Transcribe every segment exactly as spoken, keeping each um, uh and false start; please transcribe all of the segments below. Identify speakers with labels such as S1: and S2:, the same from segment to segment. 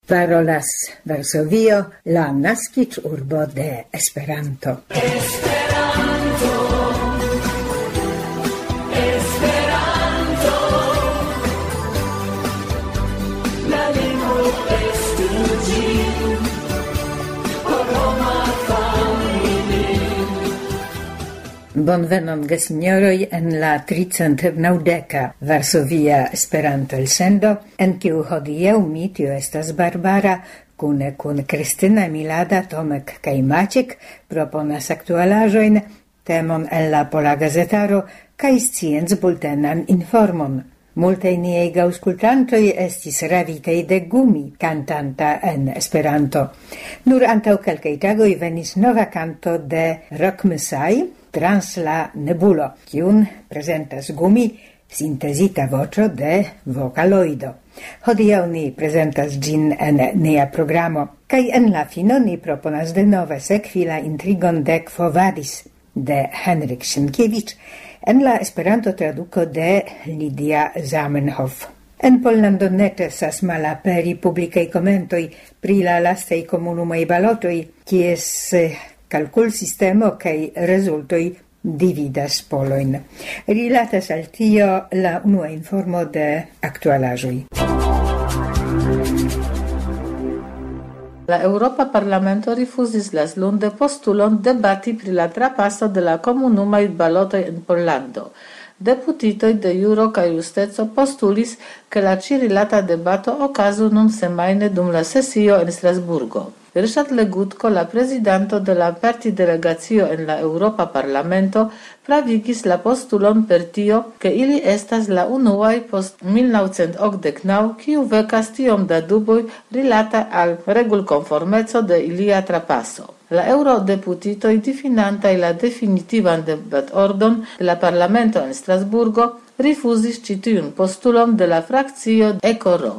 S1: Parolas Varsovio, la naskiĝurbo de Esperanto.
S2: Esperanto, Esperanto, la lingvo estu ĝi, por homa familio.
S1: Bonvenon gesinjoroj en la tricent naŭdeka Varsovia Esperanto-elsendo, en kiu hodiaŭ mi, tio estas Barbara, kune kun Kristina Milada, Tomek kaj Maciek proponas aktualaĵojn, temon el la Pola Gazetaro kaj sciencbultenan informon. Multaj niaj aŭskultantoj estis ravitaj de Gumi, kantanta en Esperanto. Nur antaŭ kelkaj tagoj venis nova kanto de Rockmesai, Trans la nebulo, kiun prezentas Gumi, sintezita voĉo de Vocaloido. Hodiaŭ ni prezentas ĝin en nia programo, kaj en la fino ni proponas denove sekvi la intrigon de Quo Vadis de Henryk Sienkiewicz en la Esperanto traduko de Lidia Zamenhof. En Pollando necesas malaperi publikaj komentoj pri la lastaj komunumaj balotoj, kies kalkulsistemo kaj rezultoj dividas polojn. Rilatas al tio la unua informo de aktualaĵoj.
S3: La Europa Parlamento rifuzis laslunde postulon debati pri la trapaso de la komunumaj balotoj en Pollando. Deputitoj de Juro kaj Justeco postulis, ke la ĉi-rilata debato okazu nun semajne dum la sesio en Strasburgo. Ryszard Legutko, la prezidanto de la partidelegacio en la Europa Parlamento, pravigis la postulon per tio, ke ili estas la unuaj post mil naŭcent okdek naŭ, kiu vekas tiom da duboj rilata al regulkonformeco de ilia trapaso. La eurodeputitoj difinantaj la definitivan debatordon de la Parlamento en Strasburgo rifuzis ĉi tiun postulon de la frakcio Ekoro.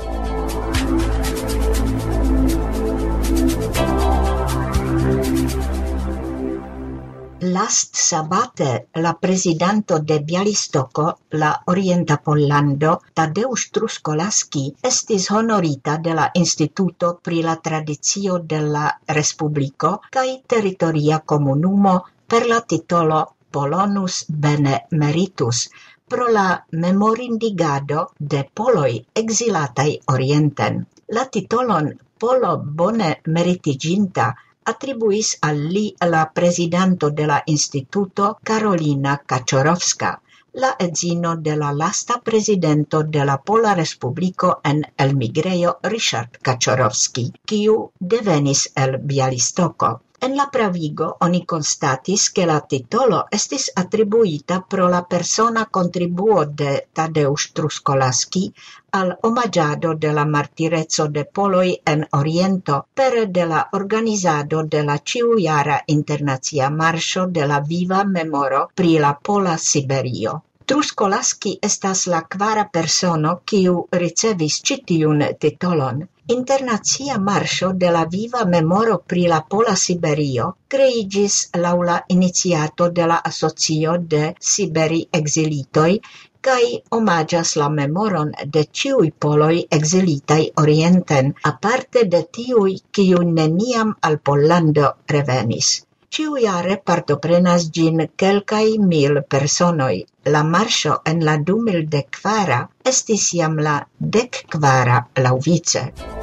S4: Last sabate la prezidanto de Bialystoko, la Orienta Pollando, Tadeusz Truskolaski, estis honorita de la Instituto pri la tradicio de la Respubliko kaj teritoria komunumo per la titolo Polonus Bene Meritus, pro la memorindigado de poloj exilataj orienten. La titolon Polo Bone Meritiĝinta attribuis al li la prezidanto de la instituto Karolina Kaczorowska, la edzino de la lasta prezidento de la Pola Respubliko en elmigrejo Ryszard Kaczorowski, kiu devenis el Bialystoko. En la pravigo oni konstatis, ke la titolo estis attribuita pro la persona contribuo de Tadeusz Truskolaski al omaĝado de la martireco de poloj en Oriento pere de la organizado de la ĉiujara internacia marŝo de la viva memoro pri la Pola Siberio. Truskolaski estas la kvara persono, kiu ricevis ĉi tiun titolon. Internacia marŝo de la viva memoro pri la Pola Siberio kreiĝis laŭ la iniciato de la Asocio de Siberi Ekzilitoj kaj omaĝas la memoron de ĉiuj poloj ekzilitaj orienten, aparte de tiuj, kiuj neniam al Pollando revenis. Ĉiujare partoprenas ĝin kelkaj mil personoj. La marŝo en la du mil dekkvara estis jam la dekkvara laŭvice.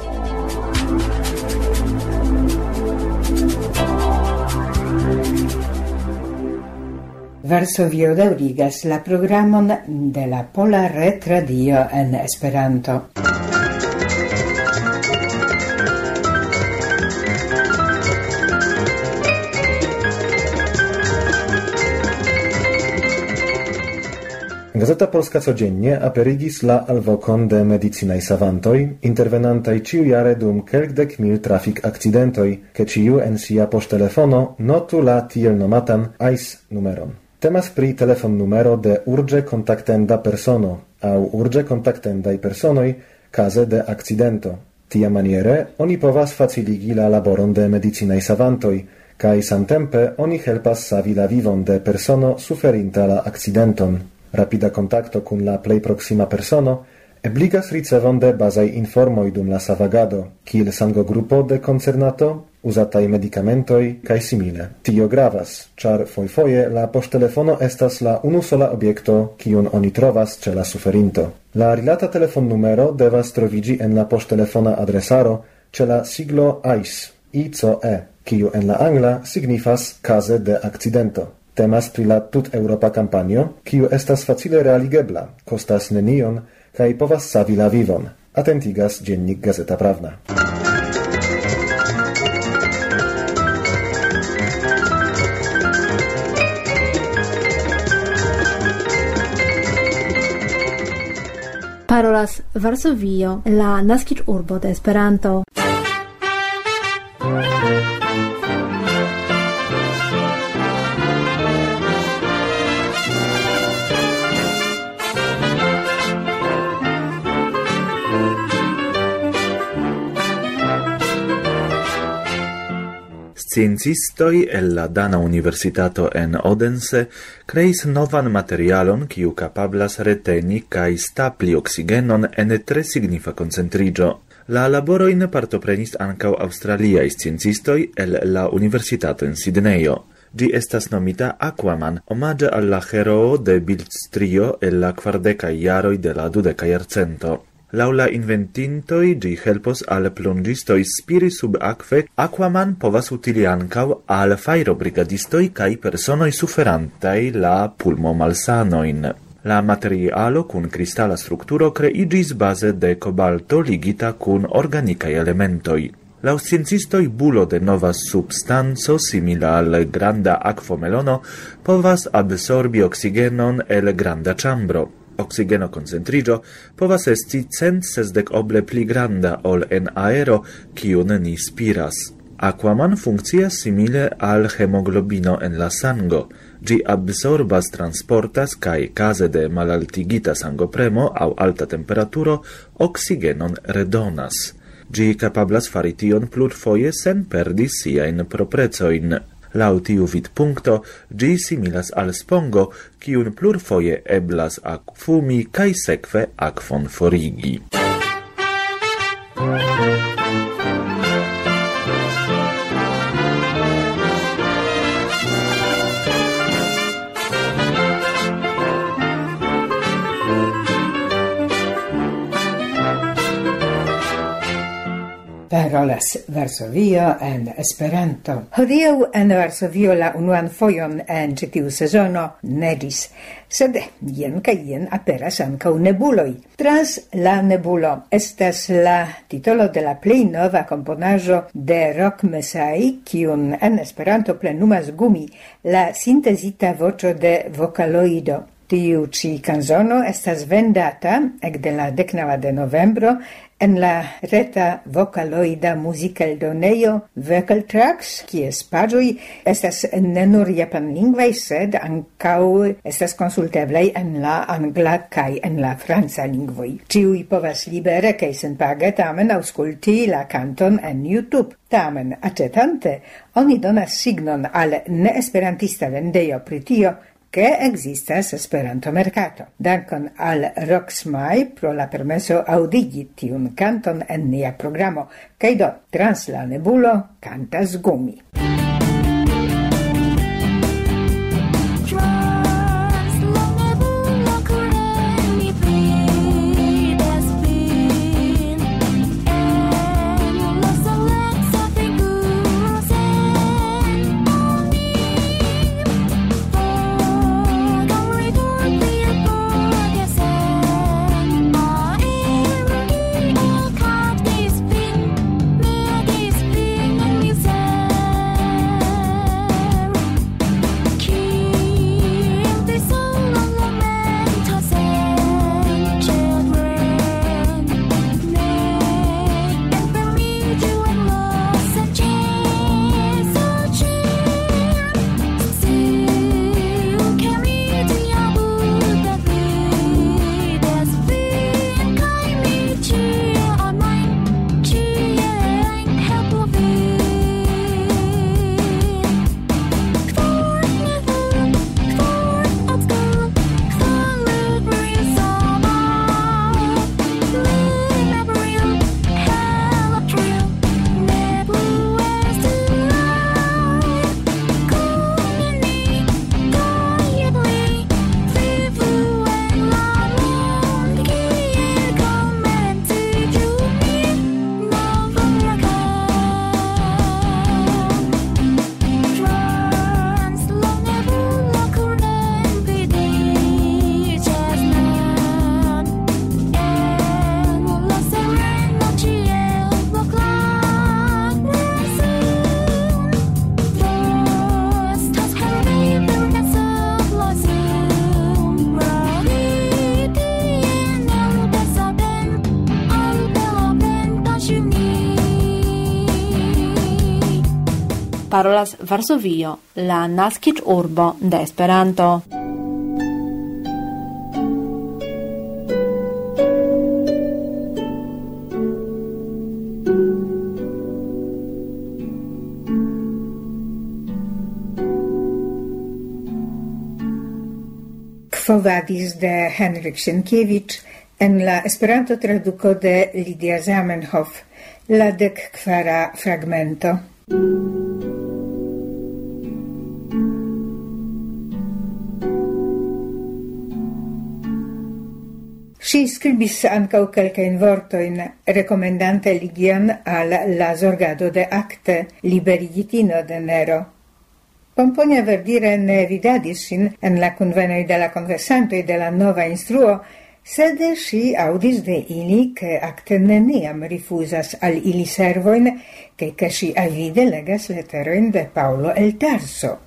S1: Varsovio daŭrigas la programon de la Pola Retradio en Esperanto.
S5: Gazeta Polska codziennie aperigis la alvokon de medicinaj savantoj, intervenantaj ĉiujare dum kelkdek mil trafik akcidentoj, ke ĉiu en sia poŝtelefono notu la tiel nomatan A I S numeron. Temas pri telefonnumero de urĝe kontaktenda persono aŭ urĝe kontaktendaj personoj kaze de akcidento. Tiamaniere oni povas faciligi la laboron de medicinaj savantoj, kaj samtempe oni helpas savi la vivon de persono suferinta la akcidenton. Rapida kontakto kun la plej proksima persono ebligas ricevon de basai informoi dum la savagado, kiel sangogrupo de concernato, usatai medicamentoi, cae simile. Tio gravas, char foi foie la poŝtelefono estas la unusola objekto, kiun oni trovas ce la suferinto. La rilata telefon numero devas trovigi en la poŝtelefona adresaro ce la siglo A I C E, I C E, kiu en la angla signifas case de accidento. Temas pri la tut-Europa campanio, kiu estas facile realigebla, kostas nenion, kaj povas savi la vivon. Atentigas Dziennik Gazeta Prawna.
S6: Parolas Varsovio, la naskiĝurbo de Esperanto.
S7: Sciencistoi el la Dana Universitato en Odense creis novan materialon kiu kapablas reteni kaj stapli oksigenon en tre signifa koncentrigio. La laboroin partoprenis ankaŭ aŭstraliaj sciencistoj el la Universitato en Sidnejo. Gi estas nomita Aquaman, omaĝe al la heroo de bildstrio el la kvardekaj jaroj de la dudeka jarcento. Laŭ la inventintoj ĝi helpos al plonĝistoj spiri sub akve, Aquaman povas utili ankaŭ al fajrobrigadistoj kaj personoj suferantaj la pulmomalsanojn. La materialo kun kristala strukturo kreiĝis baze de kobalto ligita kun organikaj elementoj. Laŭ sciencistoj bulo de nova substanco simila al granda akvomelono povas absorbi oksigenon el granda ĉambro. Oxigeno concentrigio povas esti cent sesdek oble pli granda ol en aero kiun ni spiras. Aquaman funkcias simile al hemoglobino en la sango. Gi absorbas, transportas kaj kaze de malaltigita sangopremo aŭ alta temperaturo oksigenon redonas. Gi kapablas fari tion plurfoje sen perdi siajn proprecojn. Laŭ tiu vidpunkto, ĝi similas al spongo, kiun plurfoje eblas akvumi kaj sekve akvon forigi.
S1: Parolas Varsovio en Esperanto. Hodiaŭ en Varsovio la unuan fojon en ĉi tiu sezono neĝis, sed jen kaj jen aperas ankaŭ nebuloj. Trans la nebulo estas la titolo de la plej nova komponaĵo de Rock Mesai, kiun en Esperanto plenumas Gumi, la sintezita voĉo de Vocaloido. Tiu ĉi kanzono estas vendata ekde la deknaŭa de novembro en la reta Vocaloida musikeldonejo Vocal Tracks, kies paĝoj estas ne nur japanlingvaj, sed ankaŭ estas konsulteblaj en la angla kaj en la franca lingvoj. Ĉiuj povas libere kaj senpage tamen aŭskulti la kanton en YouTube. Tamen aĉetante, oni donas signon al neesperantista vendejo pri tio, che existas Esperanto mercato. Dankon al Roxmai pro la permesso audigi tiun canton en nia programo, kaj do trans la nebulo cantas Gumi.
S6: parolas Varsovio, la naskiĝurbo de Esperanto.
S1: Quo vadis de Henryk Sienkiewicz en la Esperanto traduko de Lidia Zamenhof, la dek kvara fragmento. Si skribis ankaŭ kelkajn vortojn rekomendante Ligian al la zorgado de akte liberigitino de Nero. Pomponia verdire ne vidadis sin en la convenoi de la conversantoi de la nova instruo, sed si audis de ili che acte neniam rifusas al ili servoin, che che si avide legas letteroin de Paulo el Tarso.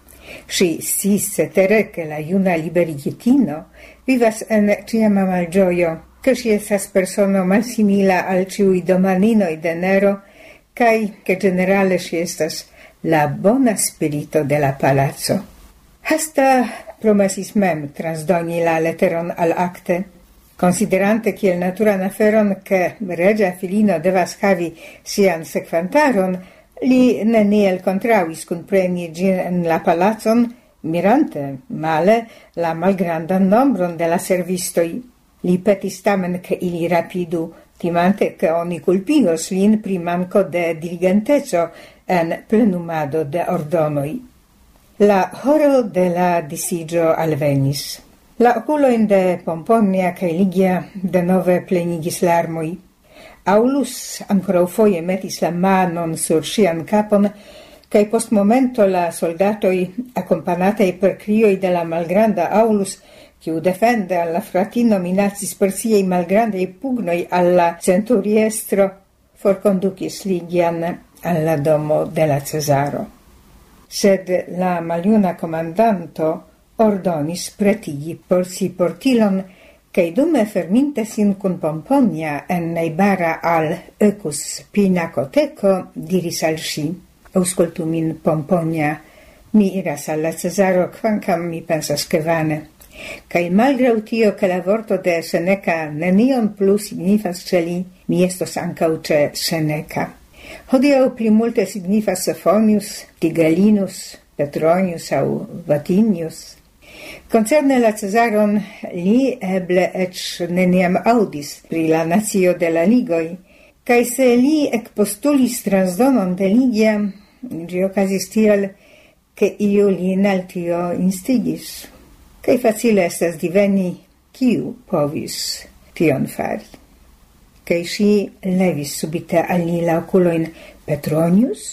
S1: Si sis cetere che la iuna liberigitino vivas en ciama malgioio, che si estas persono malsimila al ciui domaninoi de Nero, cae che generale si estas la bona spirito de la palazzo. Hasta promesis mem transdoni la letteron al acte, considerante kiel naturan aferon che regia filino devas havi sian sekvantaron, li neniel contravis kun preni gin en la palazzon, mirante male la malgrandan nombron de la servistoi. Li petis tamen che ili rapidu, timante che oni culpigos lin pri manco de diligenteco en plenumado de ordonoi. La horo de la disigio alvenis. La oculoin de Pomponia cae Ligia de nove plenigis larmoi. Aulus ancora foje metis la manon sur sian capon, cae post momento la soldatoi, accompagnatei per crioi de la malgranda Aulus, quiu defende alla fratino minacis per siei malgrandei pugnoi alla centuriestro, forconducis Ligian alla domo de la Cesaro. Sed la maliuna comandanto ordonis pretigi por si portilon, cae dume ferminte sin cun Pomponia en neibara al Ecus Pinacoteco, diris al si: auscultu min, Pomponia, mi iras alla Cesaro, quancam mi pensas che vane. Cae malgrau tio che la vorto de Seneca nenion plus signifas ce li, mi estos ancau ce Seneca. Hodiau pli multe signifas Sophonius, Tigellinus, Petronius au Vatinius. Concerne la Cesaron, li eble ec neniam audis pri la natio de la ligoi, cae se li ec postulis transdonon de Ligia, gi ocasis tiel, che iu lin al tio instigis. Cae facile estas diveni kiu povis tion fari. Cae si levis subite al li la oculoin: Petronius?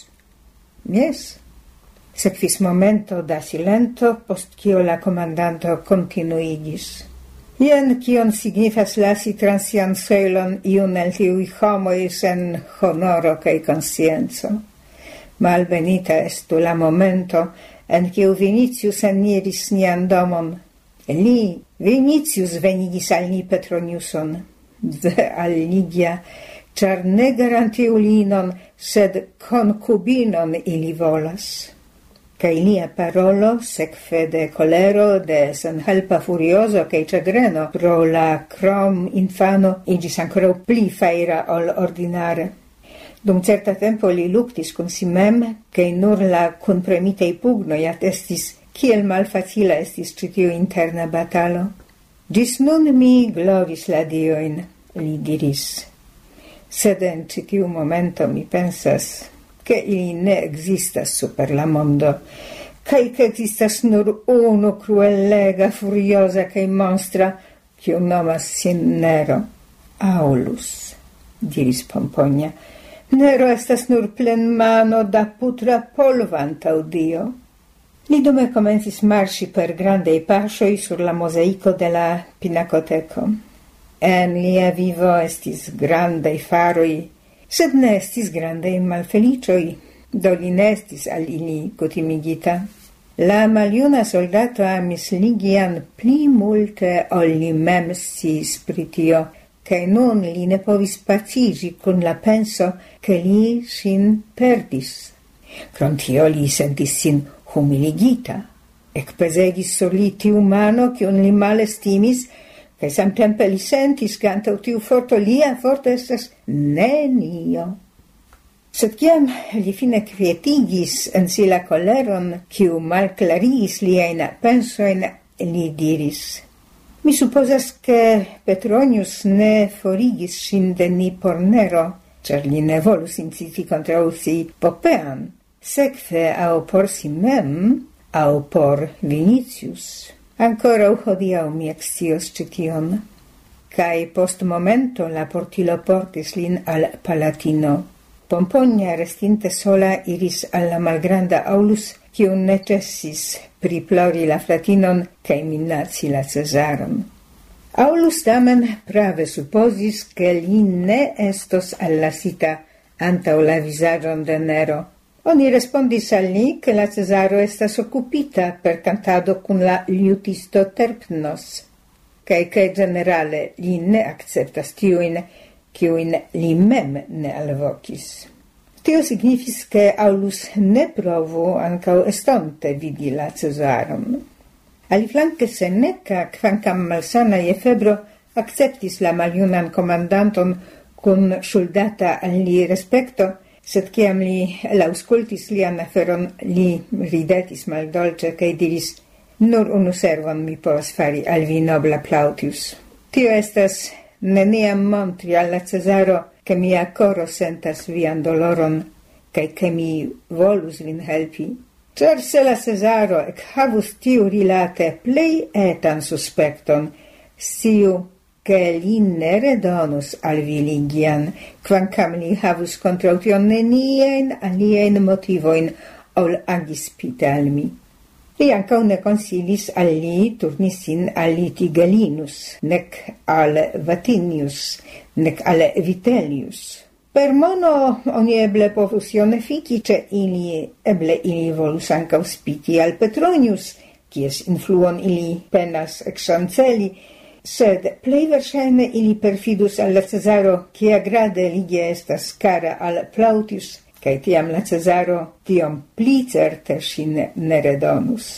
S1: Yes. Sekvis momento da silento, post kio la comandanto continuigis: ien kion signifas lasi trans sian celon iun el tiui homoi sen honoro cae conscienzo. Malbenita estu la momento en kiu Vinicius eniris nian domon. Li, Vinicius, venigis al ni Petroniuson, ve al Ligia, char ne garantiu linon, sed concubinon ili volas. Cae lia parolo, sekve de colero, de senhelpa furioso, cae chagreno pro la crom infano, igis ancora pli faira ol ordinare. Dum certa tempo li luctis cum si mem, cae nur la cunpremitei pugnoi attestis kiel malfacila estis citiu interna batalo. Gis nun mi gloris la dioin, li diris. Sed en citiu momento mi pensas che ili ne existas super la mondo, cae che existas nur unu cruellega, furiosa cae monstra, quiu nomas sin Nero. Aulus, diris Pomponia. Nero estas nur plen mano da putra polvo antau Dio. Li dume comencis marsi per grandei pascioi sur la mosaico de la Pinacoteco. En lia vivo estis grandei faroi, sed ne estis grandei malfelicioi, do li ne estis al ili cutimigita. La maliuna soldato amis Ligian pli multe ol li mem sciis pri tio, cae nun li ne povis pacigi con la penso che li sin perdis. Krom tio li sentis sin humiligita. Ec pesegis sur li tiu mano, cion li malestimis, cae samtempe li sentis che antau tiu forto lia forto estas nenio. Sed ciam li fine quietigis en si la coleron, ciu malclarigis liain pensoin, li diris: Mi supposas che Petronius ne forigis sin de ni por nero, cer li ne volus inciti contra si Popean, sekve au por si mem, au por Vinicius. Ancora hodiaŭ mi ekscios ĉi tion. Kaj post momento la portilo portis lin al Palatino. Pomponia restinte sola iris al la malgranda Aulus, kiu necessis priplori la fratinon kaj minaci la Cesaron. Aulus tamen prave supposis che li ne estos allasita antau la visaĝon de Nero. Oni respondis al li che la Cesaro estas occupita per cantado cun la liutisto Terpnos, cae che generale li ne acceptas tiuin, kiuin li mem ne alvocis. Tio signifis che Aulus ne provu ancau estonte vidi la Cesaron. Aliflanque Seneca, quancam malsana je febro, acceptis la maljunan comandanton cun shuldata al li respecto, sed ciam li lauscultis lian aferon, li ridetis maldolce, cae diris: Nur unu servon mi povas fari al vi, nobla Plautius. Tio estas neniam montri alla Cesaro che mia coro sentas vian doloron, cae che mi volus vin helpi. Cer se la Cesaro ec havus tiu rilate plei etan suspecton, sciu che li ne redonus al vi Ligian, quancam li havus contraution nenien alien motivoin ol agispite al mi. Li ancau ne consilis al li turnisin al Litigalinus, nec al Vatinius, nec al Vitellius. Per mono oni eble povus ione fici, ce ili eble ili volus ancau spiti al Petronius, kies influon ili penas exanceli, sed plei versaine ili perfidus alla Cesaro, quia grade ligie estas cara al Plautius, cae tiam la Cesaro tiom pli certe sin ne redonus.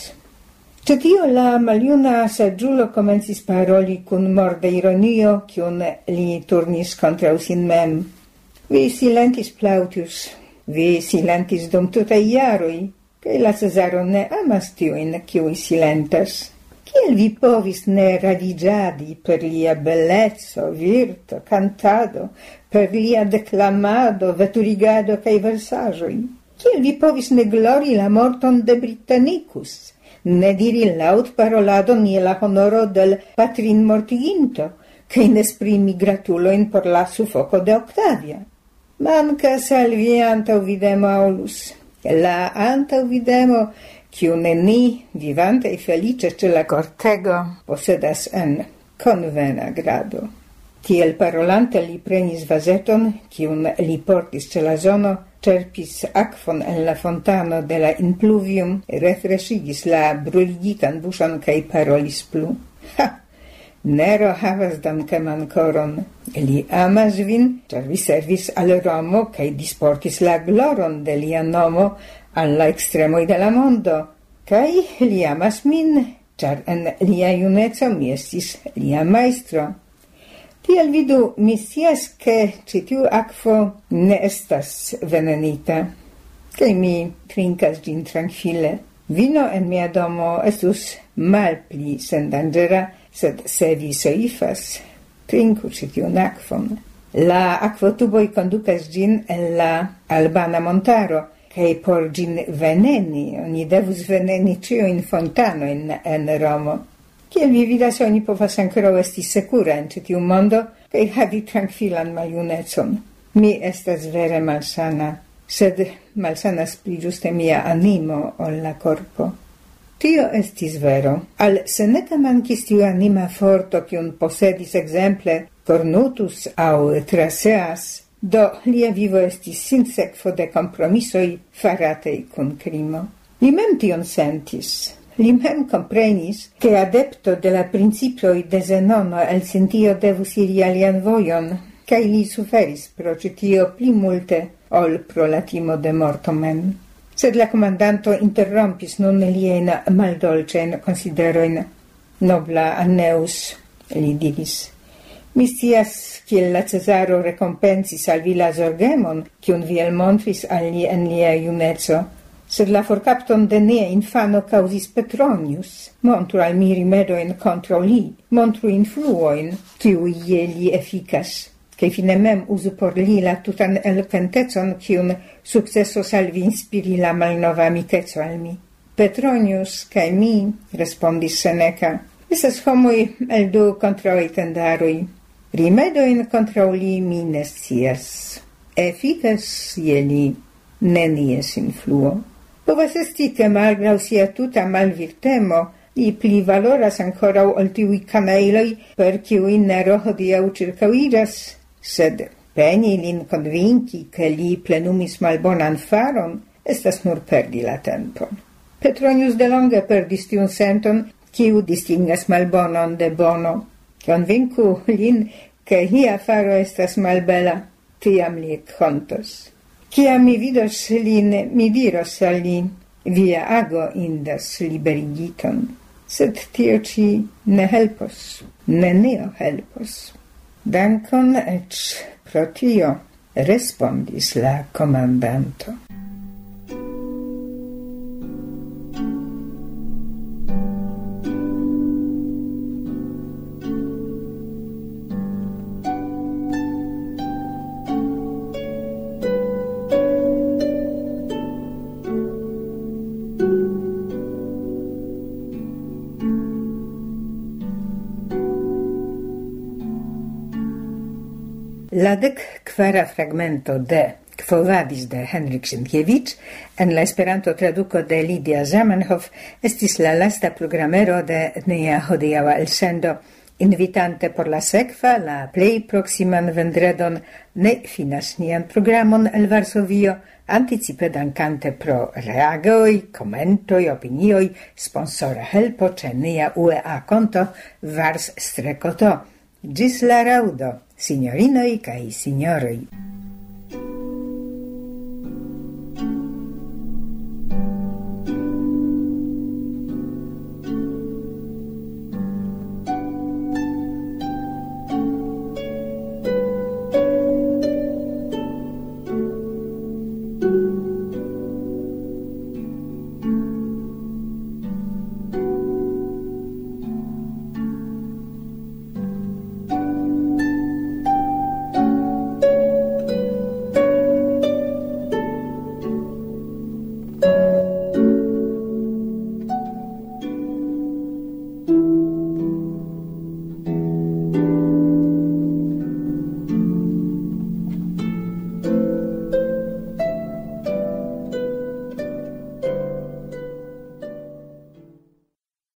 S1: Cetio la maliuna saggiulo comencis paroli cun morde ironio, cion li turnis contra sin mem. Vi silentis, Plautius, vi silentis dum tutai iaroi, cae la Cesaro ne amas tiuin ciui silentas. Kiel vi povis ne radigiadi per lia bellezzo, virto, cantado, per lia declamado, veturigado cae versajoi? Kiel vi povis ne glori la morton de Britannicus, ne diri laut parolado nie la honoro del patrin mortiginto, cae nesprimi gratuloin por la sufoco de Octavia? Mancas al vi antauvidemo, Aulus. La antauvidemo, ciu ne ni, vivante e felice ce la cortego, posedas en convena grado. Tiel parolante li prenis vaseton, cium li portis ce la zono, cerpis aquon en la fontano de la impluvium, refresigis la bruligitan buŝon kaj parolis plu. Ha! Nero havas dankeman koron. Li amas vin, ĉar vi servis al Romo kaj disportis la gloron de lia nomo al la extremoj de la mondo. Kaj li amas min, ĉar en lia juneco mi estis lia majstro. Tiel vidu, mi scias ke ĉi tiu akvo ne estas venenita, kaj mi trinkas ĝin trankvile. Vino en mia domo estus malpli sendangera, sed se vi soifas, trinku ĉi tiun akvon. La akvotuboj kondukas ĝin en la Albana montaro, kaj por ĝin veneni, oni devus veneni ĉiujn fontanojn en Romo. Kiel vi vidas, oni povas ankoraŭ esti sekura en ĉi tiu mondo kaj havi trankvilan maljunecon. Mi estas vere malsana, sed malsanas pli ĝuste mia animo ol la korpo. Tio estis vero. Al Seneca mankis tiu anima forto, kiun posedis exemple Cornutus aŭ Traseas, do lia vivo estis sinsekvo de kompromisoj faratej kun krimo. Li mem tion sentis. Li mem comprenis che adepto de la principioj de Zenono el sentio devus iri alian vojon, kaj li suferis pro ĉi tio pli multe ol pro la timo de morto mem. Sed la comandanto interrompis nun lien maldolcen consideroin. Nobla Anneus, li diris, mi scias kiel la Cesaro recompensis al vi la zorgemon, kiun vi elmontris al li en lia iunezo, sed la forcapton de nia infano causis Petronius. Montru al mi rimedoin contra li, montru influoin, kiui je li efficas, che fine mem usu por li la tutan eloquentezon kiun successos al vi inspiri la malnova amicetso al mi. Petronius cae mi, respondis Seneca, estas homoi el du contraui tendarui. Rimedoin contra li mi ne scias. Efficas je li nenies influo. Povas esti che malgrau sia tuta malvirtemo, li pli valoras ancora ol tiui canailoi per kiui Nero hodiau circauiras, sed peni lin convinci che li plenumis malbonan faron, estas nur perdi la tempon. Petronius de longe perdis tiun senton, kiu distingas malbonon de bono. Convincu lin che hia faro estas malbela, tiam li contos. Ciam mi vidos lin, mi diros al li, via ago indas liberigiton. Sed tio ci ne helpos, nenio helpos. Dankon ec pro tio, respondis la comandanto. La dec quara fragmento de Quo vadis de Henryk Sienkiewicz en la Esperanto traduco de Lidia Zamenhof estis la lasta programero de nia hodiaŭa elsendo, invitante por la sekva la plej proksiman vendredon ne finas nian programon el Varsovio, anticipe dankante pro reagoj, komentoj, opinioj, sponsora helpo ĉe nia U E A konto Vars Strekoto. Gis la raudo, signorinoj kaj signoroj.
S6: thank you